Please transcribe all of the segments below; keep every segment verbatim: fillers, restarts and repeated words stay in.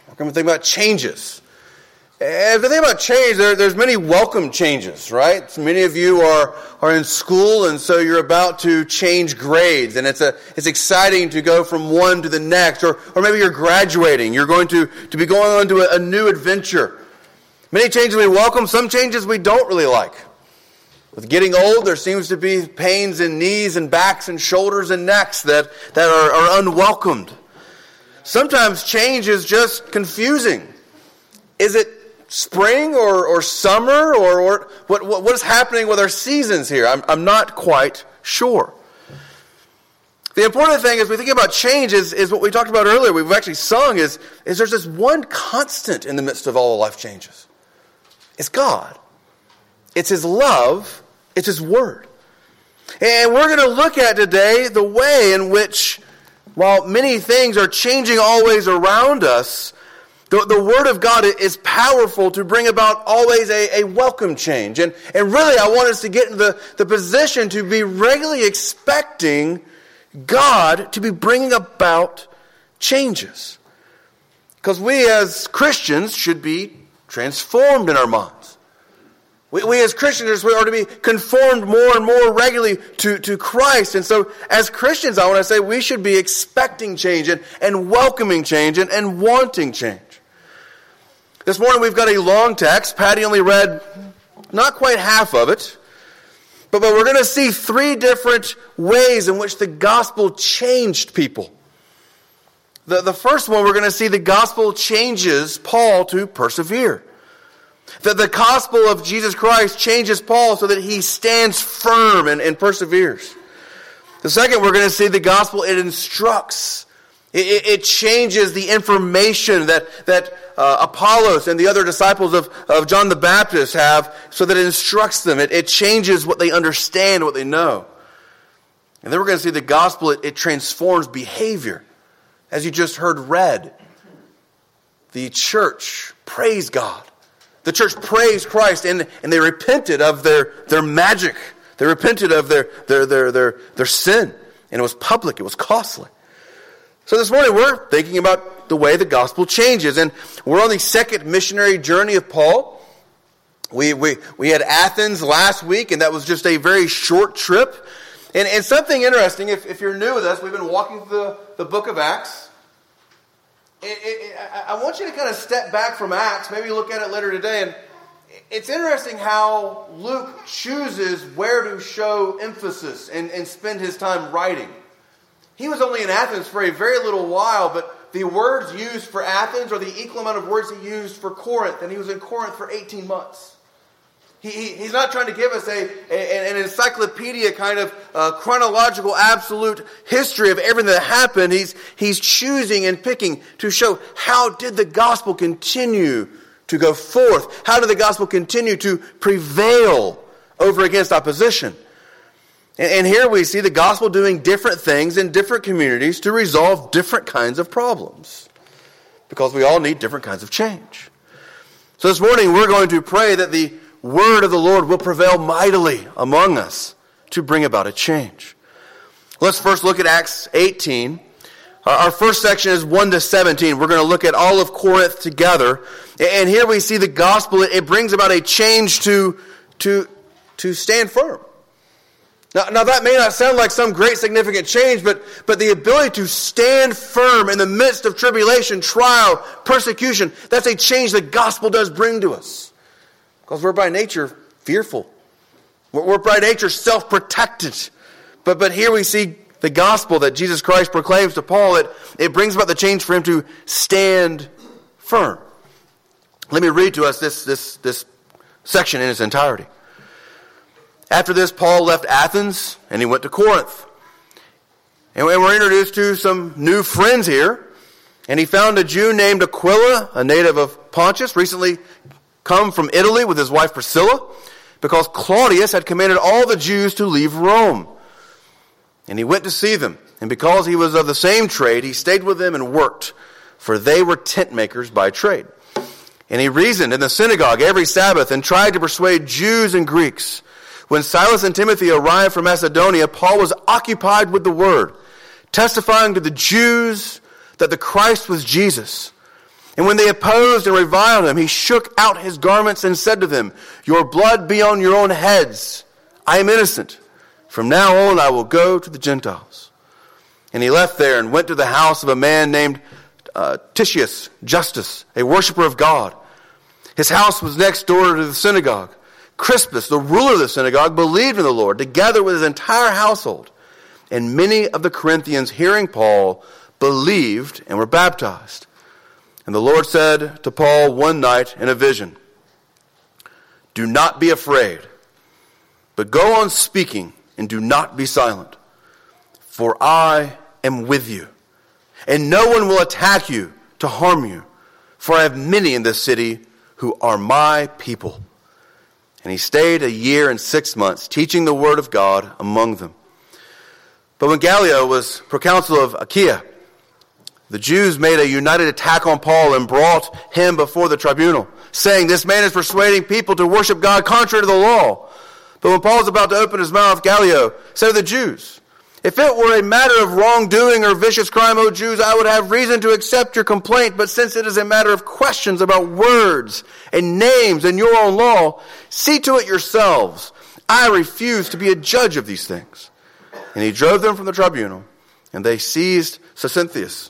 We're going to think about changes. And if we think about change, there, there's many welcome changes, right? So many of you are, are in school, and so you're about to change grades, and it's a it's exciting to go from one to the next, or or maybe you're graduating. You're going to, to be going on to a, a new adventure. Many changes we welcome, some changes we don't really like. With getting old, there seems to be pains in knees and backs and shoulders and necks that, that are, are unwelcomed. Sometimes change is just confusing. Is it spring or, or summer, or, or what, what what is happening with our seasons here? I'm, I'm not quite sure. The important thing as we think about change is, is what we talked about earlier, we've actually sung, is, is there's this one constant in the midst of all the life changes. It's God. It's His love. It's His Word. And we're going to look at today the way in which, while many things are changing always around us, The, the Word of God is powerful to bring about always a, a welcome change. And, and really, I want us to get in the, the position to be regularly expecting God to be bringing about changes. Because we as Christians should be transformed in our minds. We, we as Christians are to be conformed more and more regularly to, to Christ. And so as Christians, I want to say we should be expecting change and, and welcoming change and, and wanting change. This morning we've got a long text. Patty only read not quite half of it. But, but we're going to see three different ways in which the gospel changed people. The, the first one, we're going to see the gospel changes Paul to persevere. That the gospel of Jesus Christ changes Paul so that he stands firm and, and perseveres. The second, we're going to see the gospel, it instructs. It, it changes the information that, that uh, Apollos and the other disciples of, of John the Baptist have so that it instructs them. It, it changes what they understand, what they know. And then we're going to see the gospel, it, it transforms behavior. As you just heard read, the church praised God. The church praised Christ, and, and they repented of their, their magic. They repented of their, their, their, their, their sin. And it was public. It was costly. So this morning we're thinking about the way the gospel changes. And we're on the second missionary journey of Paul. We we, we had Athens last week, and that was just a very short trip. And, and something interesting, if, if you're new with us, we've been walking through the, the book of Acts. It, it, it, I want you to kind of step back from Acts, maybe look at it later today. And it's interesting how Luke chooses where to show emphasis and, and spend his time writing. He was only in Athens for a very little while, but the words used for Athens are the equal amount of words he used for Corinth, and he was in Corinth for eighteen months. He, he, he's not trying to give us a, a an encyclopedia kind of uh, chronological, absolute history of everything that happened. He's, he's choosing and picking to show how did the gospel continue to go forth? How did the gospel continue to prevail over against opposition? And here we see the gospel doing different things in different communities to resolve different kinds of problems. Because we all need different kinds of change. So this morning we're going to pray that the word of the Lord will prevail mightily among us to bring about a change. Let's first look at Acts eighteen. Our first section is one to seventeen. We're going to look at all of Corinth together. And here we see the gospel. It brings about a change to, to, to stand firm. Now, now that may not sound like some great significant change, but, but the ability to stand firm in the midst of tribulation, trial, persecution, that's a change the gospel does bring to us. Because we're by nature fearful. We're, we're by nature self-protected. But, but here we see the gospel that Jesus Christ proclaims to Paul. It, it brings about the change for him to stand firm. Let me read to us this, this, this section in its entirety. After this, Paul left Athens and he went to Corinth. And we're introduced to some new friends here. And he found a Jew named Aquila, a native of Pontus, recently come from Italy with his wife Priscilla, because Claudius had commanded all the Jews to leave Rome. And he went to see them. And because he was of the same trade, he stayed with them and worked, for they were tent makers by trade. And he reasoned in the synagogue every Sabbath and tried to persuade Jews and Greeks. When Silas and Timothy arrived from Macedonia, Paul was occupied with the word, testifying to the Jews that the Christ was Jesus. And when they opposed and reviled him, he shook out his garments and said to them, "Your blood be on your own heads. I am innocent. From now on I will go to the Gentiles." And he left there and went to the house of a man named uh, Titius Justus, a worshiper of God. His house was next door to the synagogue. Crispus, the ruler of the synagogue, believed in the Lord, together with his entire household. And many of the Corinthians, hearing Paul, believed and were baptized. And the Lord said to Paul one night in a vision, "Do not be afraid, but go on speaking and do not be silent. For I am with you, and no one will attack you to harm you. For I have many in this city who are my people." And he stayed a year and six months, teaching the word of God among them. But when Gallio was proconsul of Achaia, the Jews made a united attack on Paul and brought him before the tribunal, saying, "This man is persuading people to worship God contrary to the law." But when Paul was about to open his mouth, Gallio said to the Jews, "If it were a matter of wrongdoing or vicious crime, O Jews, I would have reason to accept your complaint. But since it is a matter of questions about words and names and your own law, see to it yourselves. I refuse to be a judge of these things." And he drove them from the tribunal, and they seized Sosthenes.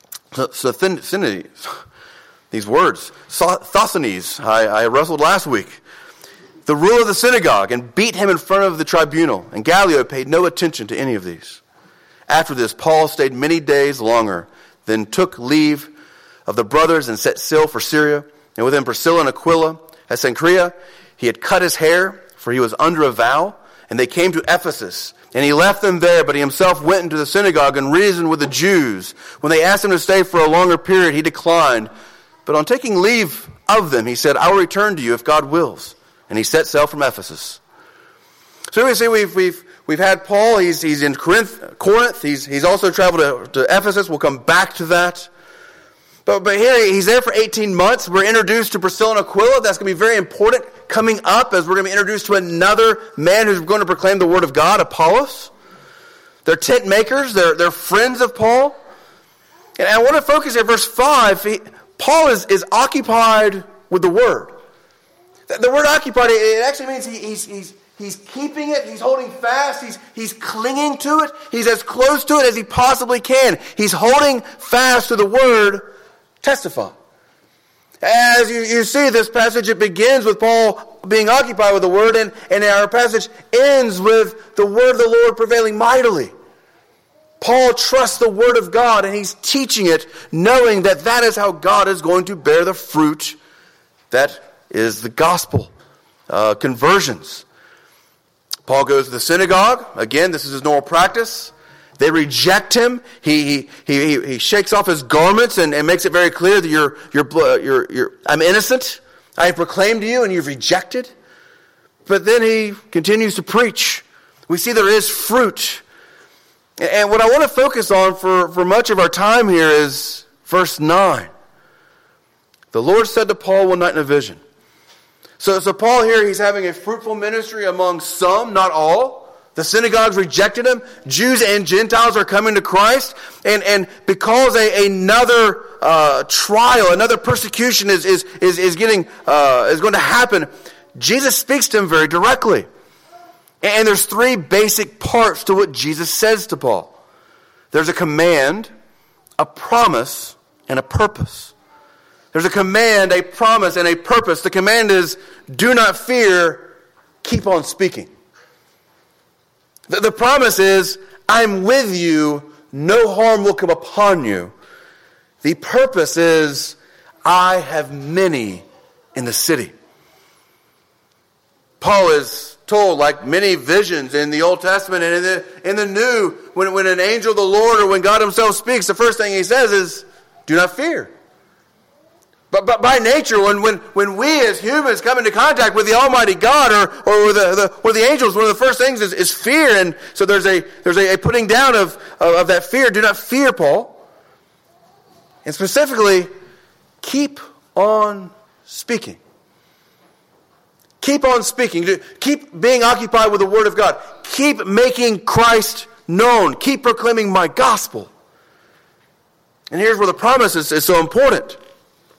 Sosthenes, these words, Sosthenes, I, I wrestled last week, the ruler of the synagogue, and beat him in front of the tribunal. And Gallio paid no attention to any of these. After this, Paul stayed many days longer, then took leave of the brothers and set sail for Syria. And with him Priscilla and Aquila. At Cenchrea, he had cut his hair, for he was under a vow. And they came to Ephesus. And he left them there, but he himself went into the synagogue and reasoned with the Jews. When they asked him to stay for a longer period, he declined. But on taking leave of them, he said, "I will return to you if God wills." And he set sail from Ephesus. So we see we've we've we've had Paul. He's he's in Corinth. Corinth. He's he's also traveled to, to Ephesus. We'll come back to that. But but here he's there for eighteen months. We're introduced to Priscilla and Aquila. That's going to be very important coming up as we're going to be introduced to another man who's going to proclaim the word of God, Apollos. They're tent makers. They're they're friends of Paul. And I want to focus here, verse five. He, Paul is is occupied with the word. The word occupied, it actually means he, he's, he's, he's keeping it, he's holding fast, he's, he's clinging to it, he's as close to it as he possibly can. He's holding fast to the word, testify. As you, you see this passage, it begins with Paul being occupied with the word, and, and our passage ends with the word of the Lord prevailing mightily. Paul trusts the word of God, and he's teaching it, knowing that that is how God is going to bear the fruit that is the gospel, uh, conversions. Paul goes to the synagogue. Again, this is his normal practice. They reject him. He he he, he shakes off his garments and, and makes it very clear that you're you're you're you're I'm innocent. I have proclaimed to you, and you've rejected. But then he continues to preach. We see there is fruit. And what I want to focus on for, for much of our time here is verse nine. The Lord said to Paul one night in a vision. So, so Paul here, he's having a fruitful ministry among some, not all. The synagogues rejected him. Jews and Gentiles are coming to Christ. And, and because a, another uh, trial, another persecution is, is, is, is, getting, uh, is going to happen, Jesus speaks to him very directly. And there's three basic parts to what Jesus says to Paul. There's a command, a promise, and a purpose. There's a command, a promise, and a purpose. The command is, do not fear, keep on speaking. The, the promise is, I'm with you, no harm will come upon you. The purpose is, I have many in the city. Paul is told, like many visions in the Old Testament and in the, in the New, when, when an angel of the Lord or when God himself speaks, the first thing he says is, do not fear. But, but by nature, when, when, when we as humans come into contact with the Almighty God or, or with the, the, or the angels, one of the first things is, is fear. And so there's a there's a, a putting down of, of, of that fear. Do not fear, Paul. And specifically, keep on speaking. Keep on speaking. Keep being occupied with the Word of God. Keep making Christ known. Keep proclaiming my gospel. And here's where the promise is, is so important.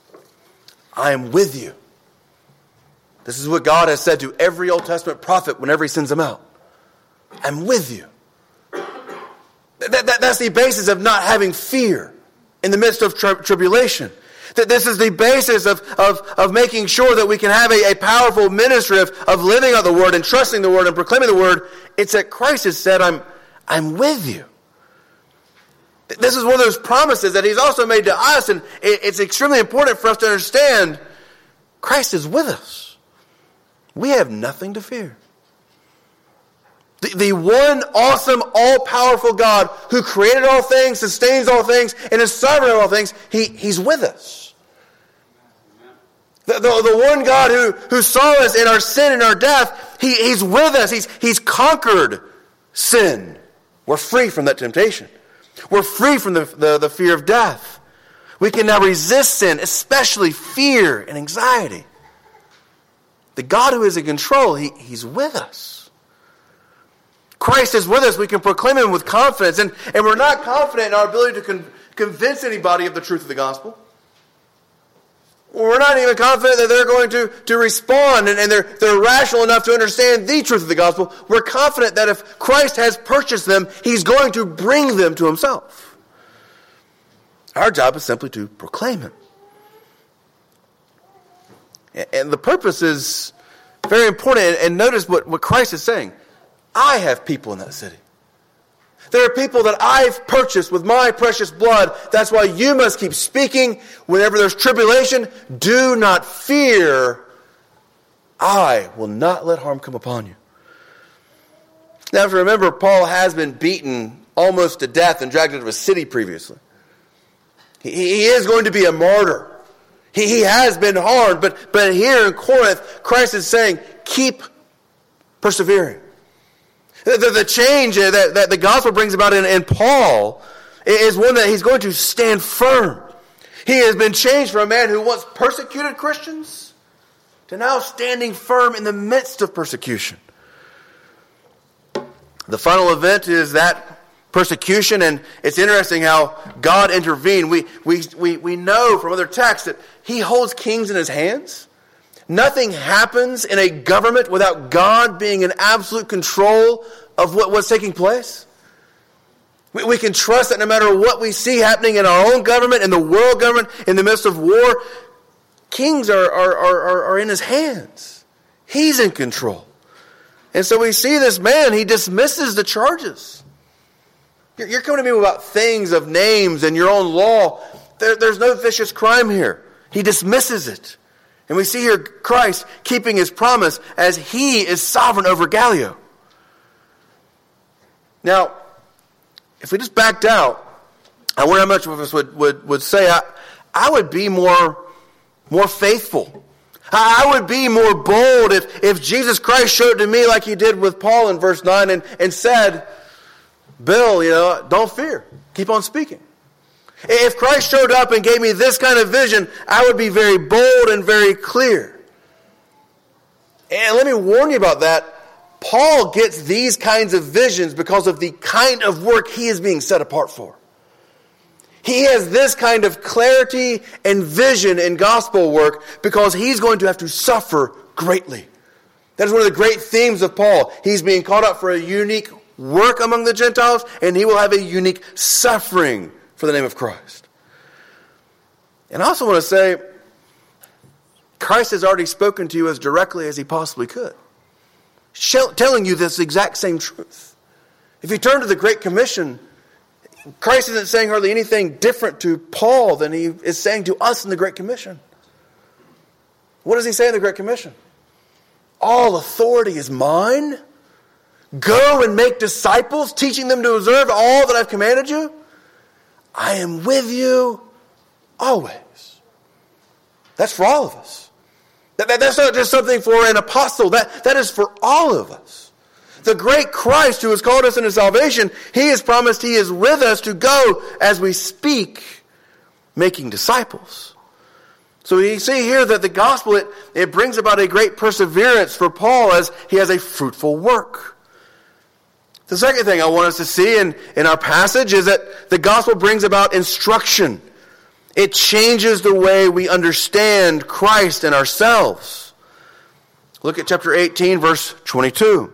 I am with you. This is what God has said to every Old Testament prophet whenever he sends them out. I'm with you. That, that, that's the basis of not having fear in the midst of tri- tribulation. That this is the basis of, of, of making sure that we can have a, a powerful ministry of, of living out the Word and trusting the Word and proclaiming the Word. It's that Christ has said, I'm, I'm with you. This is one of those promises that he's also made to us, and it, it's extremely important for us to understand Christ is with us. We have nothing to fear. The, the one awesome, all-powerful God who created all things, sustains all things, and is sovereign of all things, he, he's with us. The, the, the one God who, who saw us in our sin and our death, he, he's with us. He's, he's conquered sin. We're free from that temptation. We're free from the, the, the fear of death. We can now resist sin, especially fear and anxiety. The God who is in control, he, he's with us. Christ is with us. We can proclaim him with confidence. And, and we're not confident in our ability to con- convince anybody of the truth of the gospel. We're not even confident that they're going to, to respond and, and they're, they're rational enough to understand the truth of the gospel. We're confident that if Christ has purchased them, he's going to bring them to himself. Our job is simply to proclaim him. And the purpose is very important. And notice what, what Christ is saying. I have people in that city. There are people that I've purchased with my precious blood. That's why you must keep speaking. Whenever there's tribulation, do not fear. I will not let harm come upon you. Now, if you remember, Paul has been beaten almost to death and dragged out of a city previously. He, he is going to be a martyr. He, he has been harmed. But, but here in Corinth, Christ is saying, keep persevering. The, the, the change that, that the gospel brings about in, in Paul is one that he's going to stand firm. He has been changed from a man who once persecuted Christians to now standing firm in the midst of persecution. The final event is that persecution, and it's interesting how God intervened. We, we, we, we know from other texts that he holds kings in his hands. Nothing happens in a government without God being in absolute control of what, what's taking place. We, we can trust that no matter what we see happening in our own government, in the world government, in the midst of war, kings are, are, are, are in his hands. He's in control. And so we see this man, he dismisses the charges. You're, you're coming to me about things of names and your own law. There, there's no vicious crime here. He dismisses it. And we see here Christ keeping his promise as he is sovereign over Gallio. Now, if we just backed out, I wonder how much of us would, would, would say, I, I would be more, more faithful. I, I would be more bold if, if Jesus Christ showed to me like he did with Paul in verse nine and, and said, Bill, you know, don't fear. Keep on speaking. If Christ showed up and gave me this kind of vision, I would be very bold and very clear. And let me warn you about that. Paul gets these kinds of visions because of the kind of work he is being set apart for. He has this kind of clarity and vision in gospel work because he's going to have to suffer greatly. That is one of the great themes of Paul. He's being called out for a unique work among the Gentiles, and he will have a unique suffering for the name of Christ. And I also want to say, Christ has already spoken to you as directly as he possibly could, telling you this exact same truth. If you turn to the Great Commission, Christ isn't saying hardly anything different to Paul than he is saying to us in the Great Commission. What does he say in the Great Commission? All authority is mine. Go and make disciples, teaching them to observe all that I've commanded you. I am with you always. That's for all of us. That, that, that's not just something for an apostle. That, that is for all of us. The great Christ who has called us into salvation, he has promised he is with us to go as we speak, making disciples. So you see here that the gospel, it, it brings about a great perseverance for Paul as he has a fruitful work. The second thing I want us to see in, in our passage is that the gospel brings about instruction. It changes the way we understand Christ and ourselves. Look at chapter eighteen, verse twenty-two.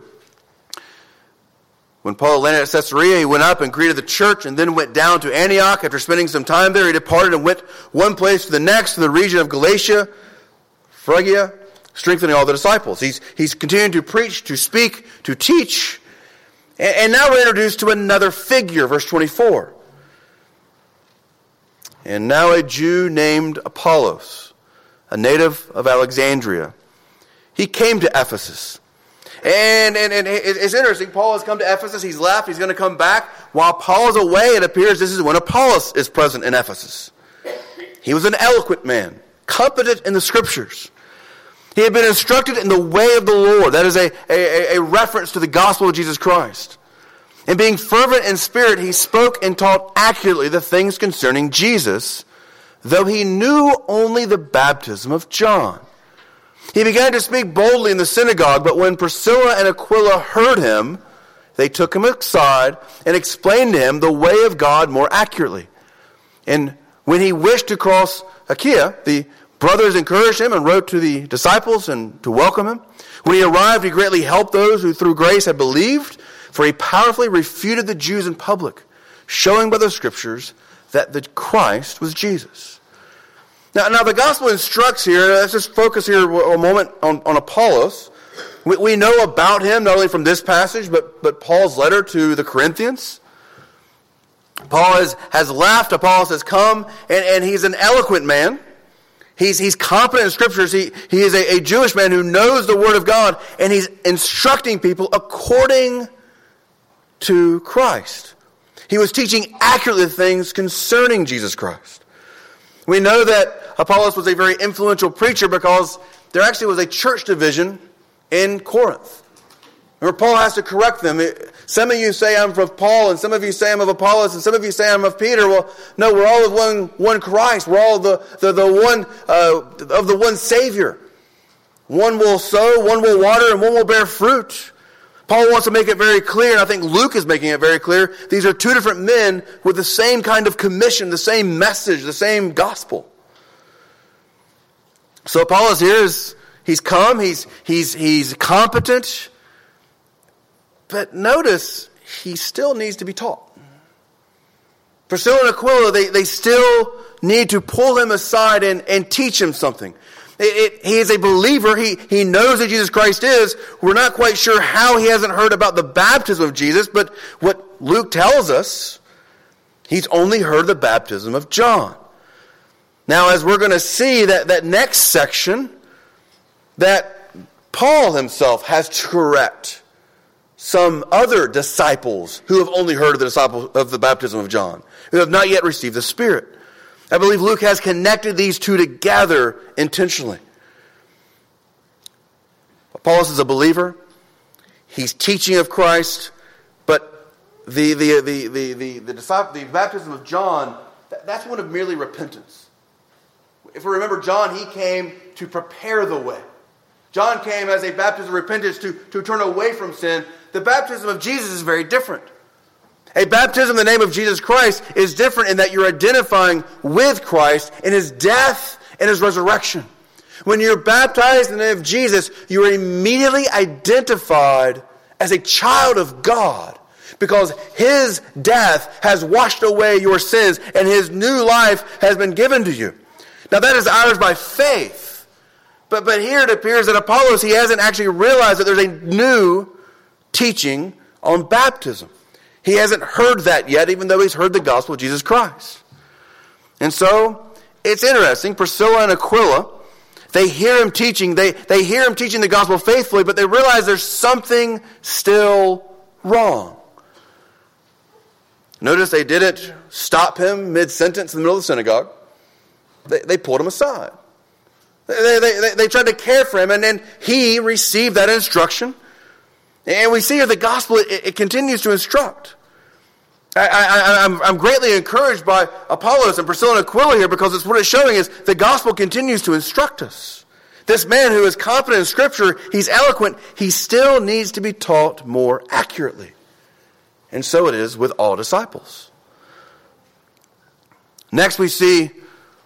When Paul landed at Caesarea, he went up and greeted the church and then went down to Antioch. After spending some time there, he departed and went one place to the next, to the region of Galatia, Phrygia, strengthening all the disciples. He's, he's continuing to preach, to speak, to teach. And, and now we're introduced to another figure, verse twenty-four. And now a Jew named Apollos, a native of Alexandria, he came to Ephesus. And, and, and it's interesting, Paul has come to Ephesus, he's left, he's going to come back. While Paul is away, it appears this is when Apollos is present in Ephesus. He was an eloquent man, competent in the scriptures. He had been instructed in the way of the Lord. That is a, a, a reference to the gospel of Jesus Christ. And being fervent in spirit, he spoke and taught accurately the things concerning Jesus, though he knew only the baptism of John. He began to speak boldly in the synagogue, but when Priscilla and Aquila heard him, they took him aside and explained to him the way of God more accurately. And when he wished to cross Achaia, the brothers encouraged him and wrote to the disciples and to welcome him. When he arrived, he greatly helped those who through grace had believed, for he powerfully refuted the Jews in public, showing by the scriptures that the Christ was Jesus. Now, now the gospel instructs here, let's just focus here a moment on, on Apollos. We, we know about him, not only from this passage, but, but Paul's letter to the Corinthians. Paul has, has left, Apollos has come, and, and he's an eloquent man. He's, he's competent in scriptures. He, he is a, a Jewish man who knows the word of God, and he's instructing people according to Christ. He was teaching accurately things concerning Jesus Christ. We know that Apollos was a very influential preacher because there actually was a church division in Corinth. Remember, Paul has to correct them. Some of you say I'm of Paul, and some of you say I'm of Apollos, and some of you say I'm of Peter. Well, no, we're all of one, one Christ. We're all the, the, the one uh, of the one Savior. One will sow, one will water, and one will bear fruit. Paul wants to make it very clear, and I think Luke is making it very clear, these are two different men with the same kind of commission, the same message, the same gospel. So Apollos here is, he's come, he's, he's, he's competent, but notice, he still needs to be taught. Priscilla and Aquila, they, they still need to pull him aside and, and teach him something. It, it, he is a believer. He, he knows that Jesus Christ is. We're not quite sure how he hasn't heard about the baptism of Jesus, but what Luke tells us, he's only heard the baptism of John. Now, as we're going to see that, that next section, that Paul himself has to correct some other disciples who have only heard of the disciple of the baptism of John, who have not yet received the Spirit. I believe Luke has connected these two together intentionally. Apollos is a believer. He's teaching of Christ, but the the the the the, the, disciple, the baptism of John, that's one of merely repentance. If we remember, John, he came to prepare the way. John came as a baptism of repentance to, to turn away from sin. The baptism of Jesus is very different. A baptism in the name of Jesus Christ is different in that you're identifying with Christ in his death and his resurrection. When you're baptized in the name of Jesus, you are immediately identified as a child of God because his death has washed away your sins and his new life has been given to you. Now that is ours by faith. But, but here it appears that Apollos, he hasn't actually realized that there's a new teaching on baptism. He hasn't heard that yet, even though he's heard the gospel of Jesus Christ. And so, it's interesting. Priscilla and Aquila, they hear him teaching. They, they hear him teaching the gospel faithfully, but they realize there's something still wrong. Notice they didn't stop him mid-sentence in the middle of the synagogue. They, they pulled him aside. They, they, they, they tried to care for him, and then he received that instruction. And we see here the gospel, it, it continues to instruct. I, I, I'm, I'm greatly encouraged by Apollos and Priscilla and Aquila here because it's what it's showing is the gospel continues to instruct us. This man who is competent in Scripture, he's eloquent, he still needs to be taught more accurately. And so it is with all disciples. Next we see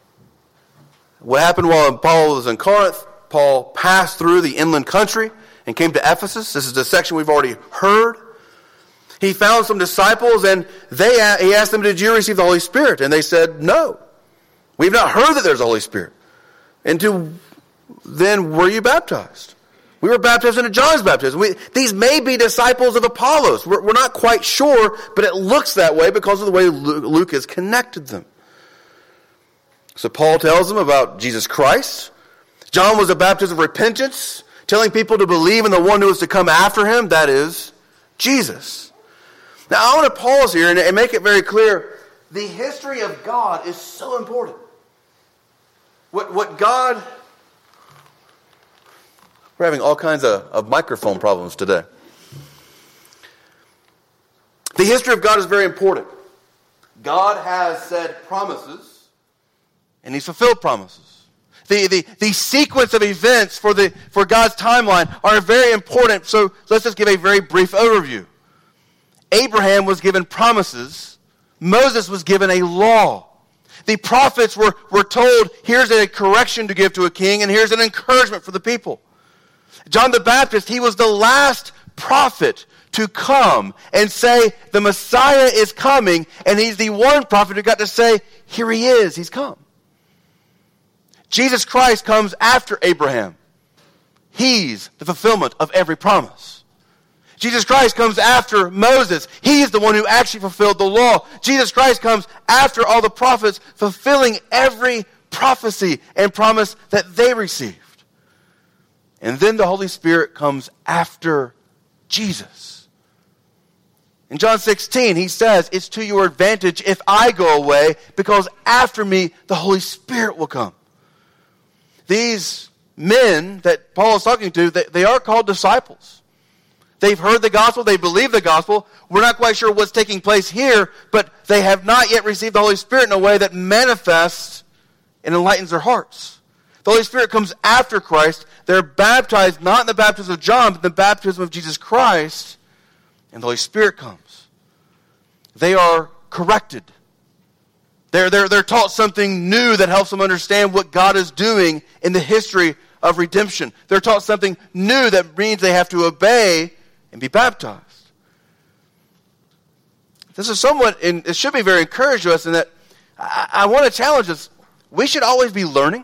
What happened while Paul was in Corinth, Paul passed through the inland country and came to Ephesus. This is the section we've already heard. He found some disciples, and they he asked them, did you receive the Holy Spirit? And they said, no. We've not heard that there's a Holy Spirit. And to, then were you baptized? We were baptized into John's baptism. We, these may be disciples of Apollos. We're, we're not quite sure, but it looks that way because of the way Luke, Luke has connected them. So Paul tells them about Jesus Christ. John was a baptism of repentance, telling people to believe in the one who is to come after him, that is, Jesus. Now I want to pause here and, and make it very clear. The history of God is so important. What, what God... We're having all kinds of, of microphone problems today. The history of God is very important. God has said promises, and He's fulfilled promises. The, the, the sequence of events for, the, for God's timeline are very important, so let's just give a very brief overview. Abraham was given promises. Moses was given a law. The prophets were, were told, here's a correction to give to a king, and here's an encouragement for the people. John the Baptist, he was the last prophet to come and say, the Messiah is coming, and he's the one prophet who got to say, here he is, he's come. Jesus Christ comes after Abraham. He's the fulfillment of every promise. Jesus Christ comes after Moses. He's the one who actually fulfilled the law. Jesus Christ comes after all the prophets, fulfilling every prophecy and promise that they received. And then the Holy Spirit comes after Jesus. In John sixteen, he says, it's to your advantage if I go away, because after me, the Holy Spirit will come. These men that Paul is talking to, they, they are called disciples. They've heard the gospel, they believe the gospel. We're not quite sure what's taking place here, but they have not yet received the Holy Spirit in a way that manifests and enlightens their hearts. The Holy Spirit comes after Christ. They're baptized not in the baptism of John, but in the baptism of Jesus Christ. And the Holy Spirit comes. They are corrected. They're, they're, they're taught something new that helps them understand what God is doing in the history of redemption. They're taught something new that means they have to obey and be baptized. This is somewhat, and it should be very encouraging to us in that I, I want to challenge us. We should always be learning.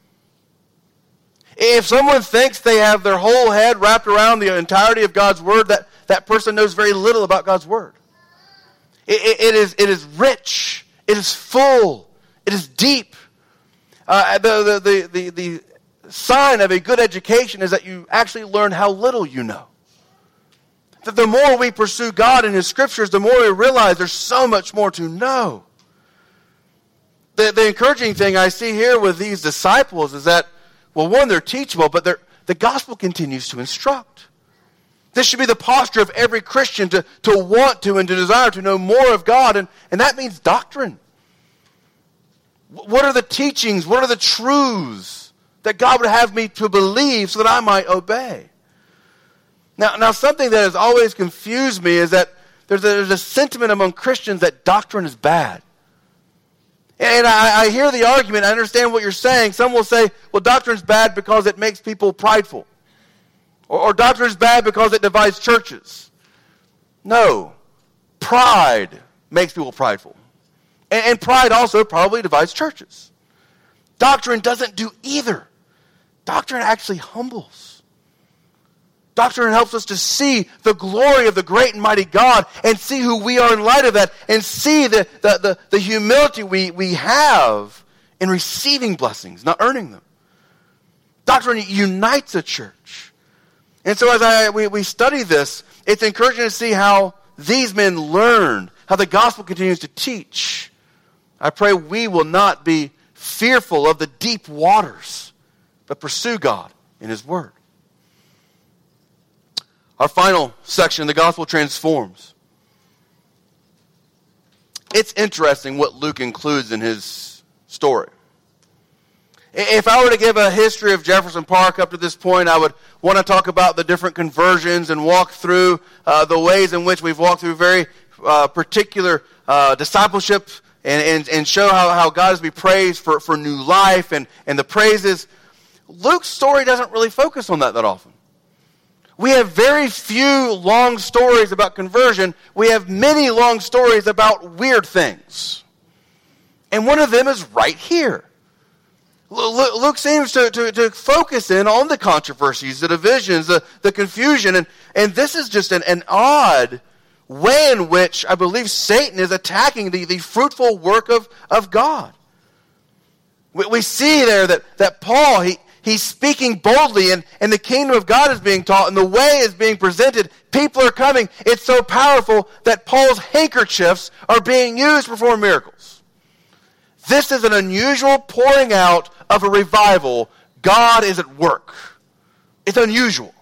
If someone thinks they have their whole head wrapped around the entirety of God's Word, that, that person knows very little about God's Word. It, it, it, is, it is rich. It is full. It is deep. Uh, the, the, the, the, the sign of a good education is that you actually learn how little you know. That the more we pursue God and His Scriptures, the more we realize there's so much more to know. The, the encouraging thing I see here with these disciples is that, well, one, they're teachable, but they're, the gospel continues to instruct. This should be the posture of every Christian to, to want to and to desire to know more of God, and, and that means doctrine. What are the teachings, what are the truths that God would have me to believe so that I might obey? Now, now something that has always confused me is that there's a, there's a sentiment among Christians that doctrine is bad. And I, I hear the argument, I understand what you're saying. Some will say, well, doctrine's bad because it makes people prideful. Or, or doctrine's bad because it divides churches. No. Pride makes people prideful. And, and pride also probably divides churches. Doctrine doesn't do either. Doctrine actually humbles. Doctrine helps us to see the glory of the great and mighty God and see who we are in light of that and see the, the, the, the humility we, we have in receiving blessings, not earning them. Doctrine unites a church. And so as I we, we study this, it's encouraging to see how these men learned, how the gospel continues to teach. I pray we will not be fearful of the deep waters, but pursue God in His Word. Our final section, the gospel transforms. It's interesting what Luke includes in his story. If I were to give a history of Jefferson Park up to this point, I would want to talk about the different conversions and walk through uh, the ways in which we've walked through very uh, particular uh, discipleship and, and, and show how, how God is to be praised for, for new life and, and the praises. Luke's story doesn't really focus on that that often. We have very few long stories about conversion. We have many long stories about weird things. And one of them is right here. Luke seems to, to, to focus in on the controversies, the divisions, the, the confusion. And, and this is just an, an odd way in which I believe Satan is attacking the, the fruitful work of, of God. We, we see there that, that Paul, he, he's speaking boldly, and, and the kingdom of God is being taught, and the way is being presented. People are coming. It's so powerful that Paul's handkerchiefs are being used to perform miracles. This is an unusual pouring out of a revival. God is at work. It's unusual.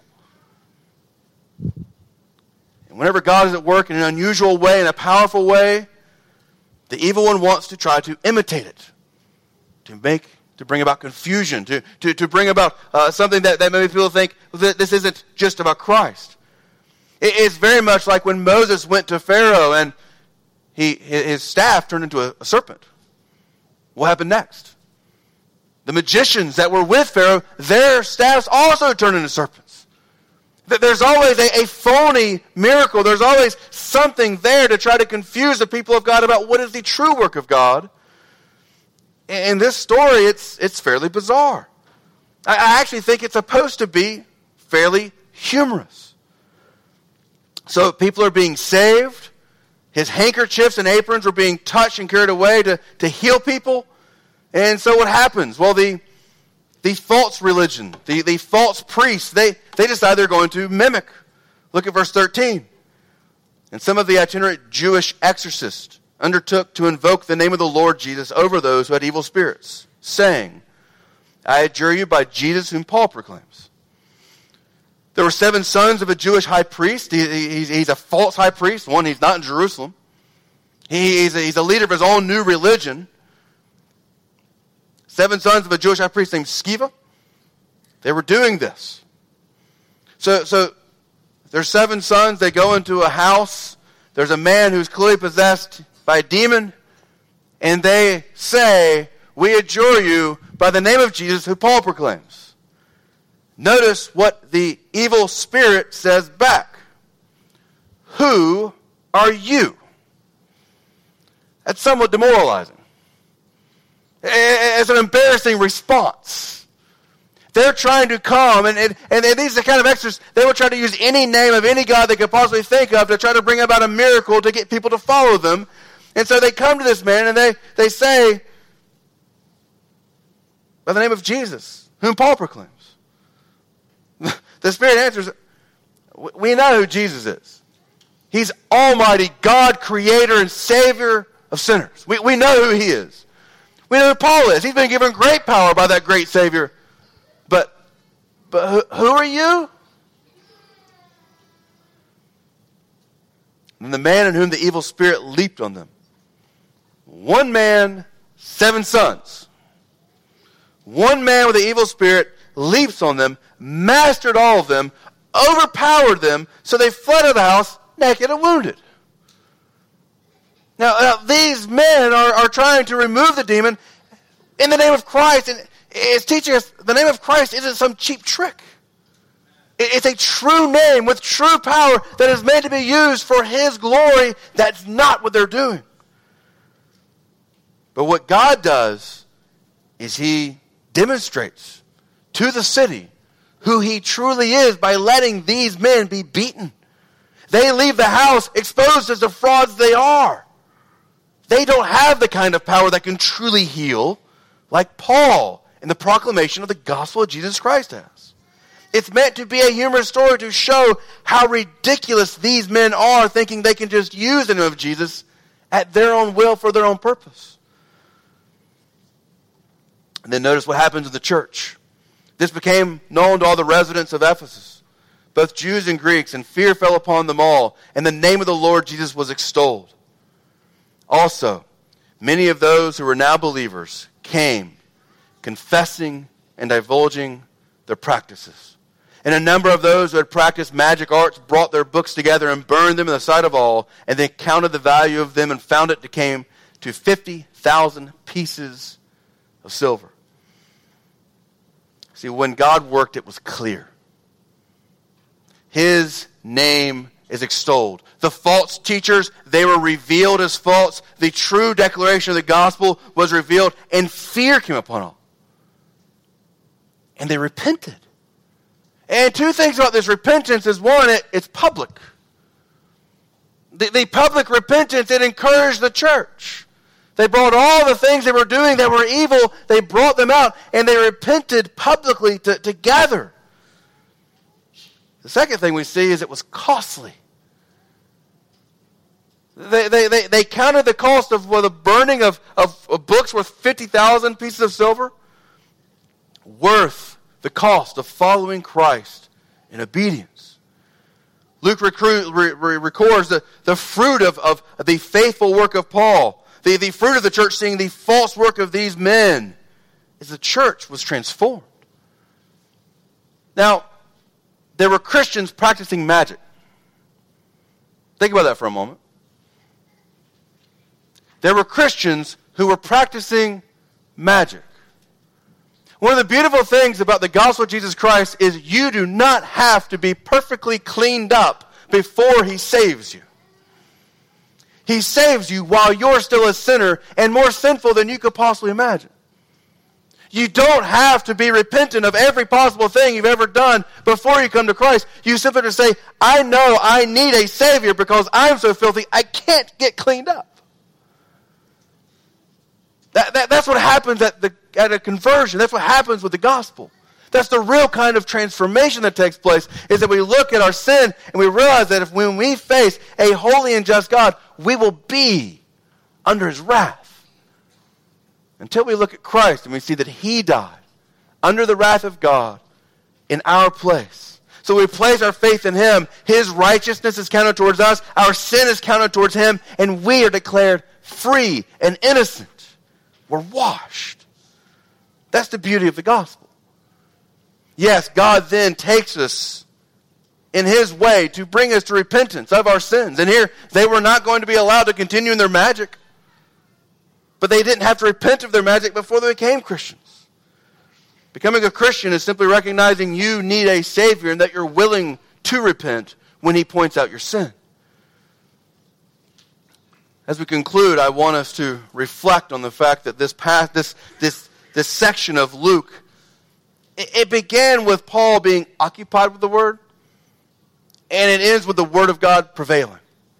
And whenever God is at work in an unusual way, in a powerful way, the evil one wants to try to imitate it, to make, to bring about confusion, to, to, to bring about uh, something that, that maybe people think that this isn't just about Christ. It, it's very much like when Moses went to Pharaoh and he his staff turned into a, a serpent. What happened next? The magicians that were with Pharaoh, their staffs also turned into serpents. There's always a, a phony miracle. There's always something there to try to confuse the people of God about what is the true work of God. In this story, it's it's fairly bizarre. I, I actually think it's supposed to be fairly humorous. So people are being saved. His handkerchiefs and aprons were being touched and carried away to, to heal people. And so what happens? Well, the the false religion, the, the false priests, they, they decide they're going to mimic. Look at verse thirteen. And some of the itinerant Jewish exorcists undertook to invoke the name of the Lord Jesus over those who had evil spirits, saying, I adjure you by Jesus whom Paul proclaims. There were seven sons of a Jewish high priest. He, he, he's a false high priest. One, he's not in Jerusalem. He, he's, a, he's a leader of his own new religion. Seven sons of a Jewish high priest named Sceva. They were doing this. So, so there's seven sons. They go into a house. There's a man who's clearly possessed by a demon. And they say, we adjure you by the name of Jesus who Paul proclaims. Notice what the evil spirit says back. Who are you? That's somewhat demoralizing. It's an embarrassing response. They're trying to come, and, and, and these are the kind of exorcists, they will try to use any name of any god they could possibly think of to try to bring about a miracle to get people to follow them. And so they come to this man and they, they say, by the name of Jesus, whom Paul proclaims. The Spirit answers, we know who Jesus is. He's Almighty God, Creator and Savior of sinners. We, we know who He is. We know who Paul is. He's been given great power by that great Savior. But, but who, who are you? And the man in whom the evil spirit leaped on them. One man, seven sons. One man with the evil spirit leaps on them, mastered all of them, overpowered them, so they fled out of the house naked and wounded. Now, now these men are, are trying to remove the demon in the name of Christ, and it's teaching us the name of Christ isn't some cheap trick. It's a true name with true power that is meant to be used for His glory. That's not what they're doing. But what God does is He demonstrates to the city who He truly is by letting these men be beaten. They leave the house exposed as the frauds they are. They don't have the kind of power that can truly heal like Paul in the proclamation of the gospel of Jesus Christ has. It's meant to be a humorous story to show how ridiculous these men are, thinking they can just use the name of Jesus at their own will for their own purpose. And then notice what happens in the church. This became known to all the residents of Ephesus, both Jews and Greeks, and fear fell upon them all, and the name of the Lord Jesus was extolled. Also, many of those who were now believers came, confessing and divulging their practices. And a number of those who had practiced magic arts brought their books together and burned them in the sight of all, and they counted the value of them and found it became to fifty thousand pieces of silver. See, when God worked, it was clear. His name is extolled. The false teachers, they were revealed as false. The true declaration of the gospel was revealed, and fear came upon all. And they repented. And two things about this repentance is, one, it, it's public. The, the public repentance, it encouraged the church. They brought all the things they were doing that were evil, they brought them out, and they repented publicly to, together. The second thing we see is it was costly. They, they, they, they counted the cost of well, the burning of, of, of books worth fifty thousand pieces of silver, worth the cost of following Christ in obedience. Luke recruit, re, re, records the, the fruit of, of the faithful work of Paul. The, the fruit of the church seeing the false work of these men is the church was transformed. Now, there were Christians practicing magic. Think about that for a moment. There were Christians who were practicing magic. One of the beautiful things about the gospel of Jesus Christ is you do not have to be perfectly cleaned up before He saves you. He saves you while you're still a sinner and more sinful than you could possibly imagine. You don't have to be repentant of every possible thing you've ever done before you come to Christ. You simply just say, I know I need a Savior because I'm so filthy, I can't get cleaned up. That, that, that's what happens at, the, at a conversion. That's what happens with the gospel. That's the real kind of transformation that takes place, is that we look at our sin and we realize that if when we face a holy and just God, we will be under His wrath. Until we look at Christ and we see that He died under the wrath of God in our place. So we place our faith in Him. His righteousness is counted towards us. Our sin is counted towards Him. And we are declared free and innocent. We're washed. That's the beauty of the gospel. Yes, God then takes us in His way to bring us to repentance of our sins. And here, they were not going to be allowed to continue in their magic. But they didn't have to repent of their magic before they became Christians. Becoming a Christian is simply recognizing you need a Savior and that you're willing to repent when He points out your sin. As we conclude, I want us to reflect on the fact that this path, this this this section of Luke, it, it began with Paul being occupied with the Word, and it ends with the Word of God prevailing.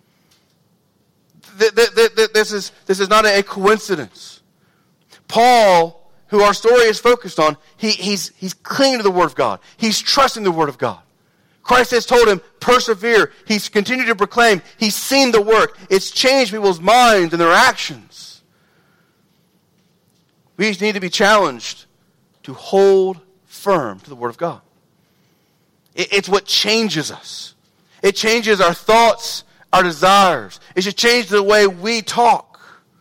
This is, this is not a coincidence. Paul, who our story is focused on, he, he's, he's clinging to the Word of God. He's trusting the Word of God. Christ has told him, persevere. He's continued to proclaim. He's seen the work. It's changed people's minds and their actions. We need to be challenged to hold firm to the Word of God. It, it's what changes us. It changes our thoughts, our desires. It should change the way we talk.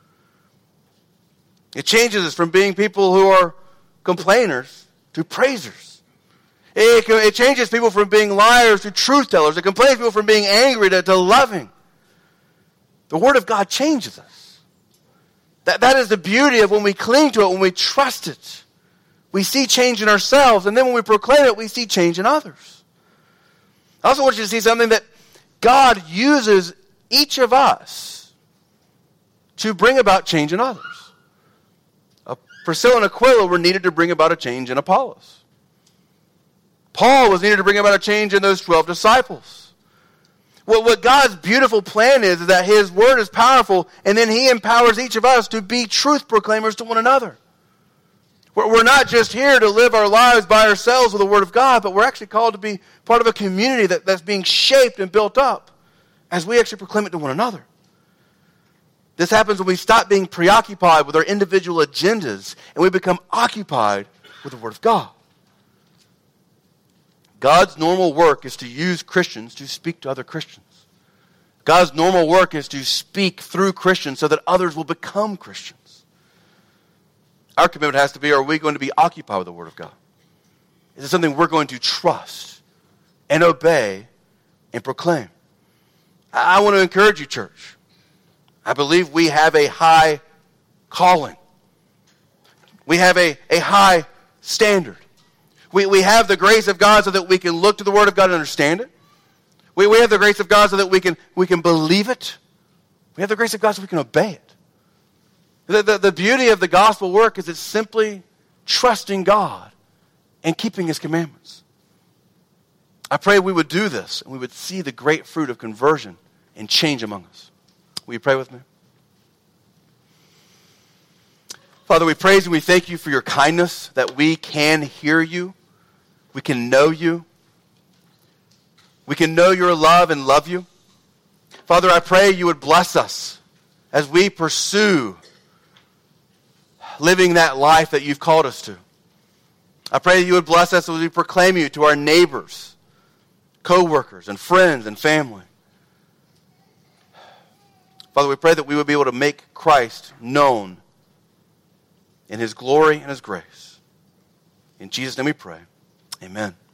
It changes us from being people who are complainers to praisers. It, it changes people from being liars to truth tellers. It complains people from being angry to, to loving. The Word of God changes us. That, that is the beauty of when we cling to it, when we trust it. We see change in ourselves, and then when we proclaim it, we see change in others. I also want you to see something that God uses each of us to bring about change in others. Uh, Priscilla and Aquila were needed to bring about a change in Apollos. Paul was needed to bring about a change in those twelve disciples. Well, what God's beautiful plan is, is that His Word is powerful, and then He empowers each of us to be truth proclaimers to one another. We're, we're not just here to live our lives by ourselves with the Word of God, but we're actually called to be part of a community that, that's being shaped and built up as we actually proclaim it to one another. This happens when we stop being preoccupied with our individual agendas and we become occupied with the Word of God. God's normal work is to use Christians to speak to other Christians. God's normal work is to speak through Christians so that others will become Christians. Our commitment has to be, are we going to be occupied with the Word of God? Is it something we're going to trust and obey and proclaim? I want to encourage you, church. I believe we have a high calling. We have a, a high standard. We, we have the grace of God so that we can look to the Word of God and understand it. We, we have the grace of God so that we can, we can believe it. We have the grace of God so we can obey it. The, the, the beauty of the gospel work is it's simply trusting God and keeping His commandments. I pray we would do this and we would see the great fruit of conversion and change among us. Will you pray with me? Father, we praise and we thank you for your kindness, that we can hear you, we can know you, we can know your love and love you. Father, I pray you would bless us as we pursue living that life that you've called us to. I pray that you would bless us as we proclaim you to our neighbors, co-workers, and friends and family. Father, we pray that we would be able to make Christ known in His glory and His grace. In Jesus' name we pray. Amen.